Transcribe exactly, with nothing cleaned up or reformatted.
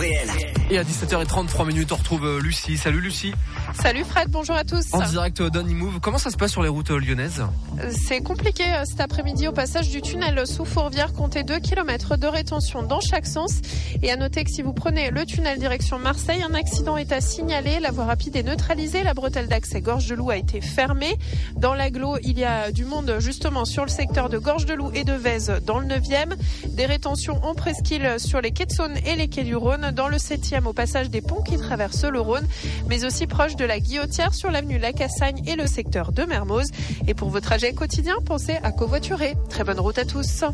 réel. Et à dix-sept heures trente-trois minutes, on retrouve Lucie. Salut Lucie. Salut Fred, bonjour à tous. En direct d'Onimove, comment ça se passe sur les routes lyonnaises ? C'est compliqué cet après-midi au passage du tunnel sous Fourvière. Comptez deux kilomètres de rétention dans chaque sens. Et à noter que si vous prenez le tunnel direction Marseille, un accident est à signaler. La voie rapide est neutralisée. La bretelle d'accès Gorge de Loup a été fermée. Dans l'agglo, il y a du monde justement sur le secteur de Gorge de Loup et de Vèze dans le neuvième. Des rétentions en presqu'île sur les quais de Saône et les quais du Rhône. Dans le septième au passage des ponts qui traversent le Rhône. Mais aussi proche de la Guillotière sur l'avenue La Cassagne et le secteur de Mermoz. Et pour vos trajets quotidiens, pensez à covoiturer. Très bonne route à tous.